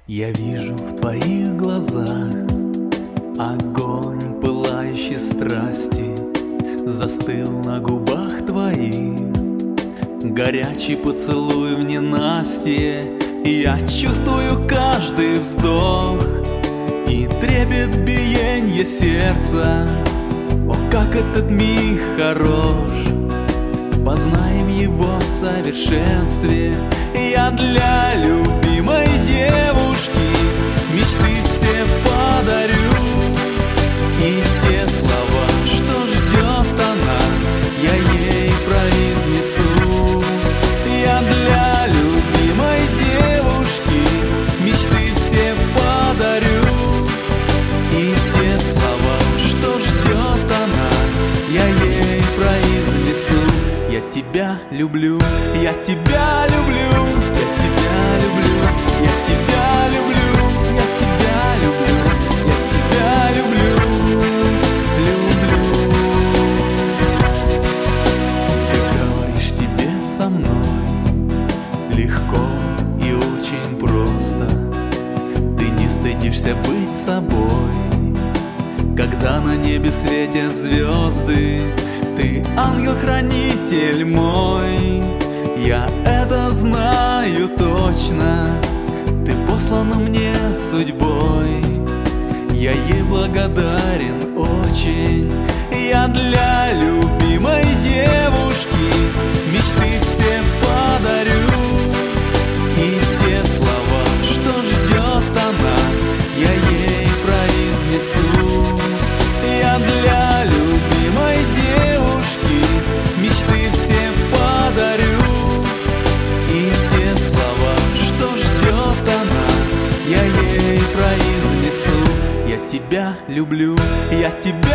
Я вижу в твоих глазах огонь пылающей страсти, застыл на губах твоих горячий поцелуй в ненастье. Я чувствую каждый вздох и трепет биенье сердца. О, как этот миг хорош, познаем его в совершенстве. Я для любимой девушки мечты все подарю, и те слова, что ждет она, я ей произнесу. Я для любимой девушки мечты все подарю, и те слова, что ждет она, я ей произнесу. Я тебя люблю, я тебя люблю, я тебя люблю, я тебя люблю, я тебя люблю, я тебя люблю, люблю. Ты говоришь, тебе со мной легко и очень просто. Ты не стыдишься быть собой, когда на небе светят звезды. Ты ангел-хранитель мой, я это знаю точно. Ты послана мне судьбой, я ей благодарен очень. Я для любимой девушки мечты все подарю, и те слова, что ждет она, я ей произнесу. Я для любимой девушки мечты все подарю, и те слова, что ждет она, я ей произнесу. Я тебя люблю, я тебя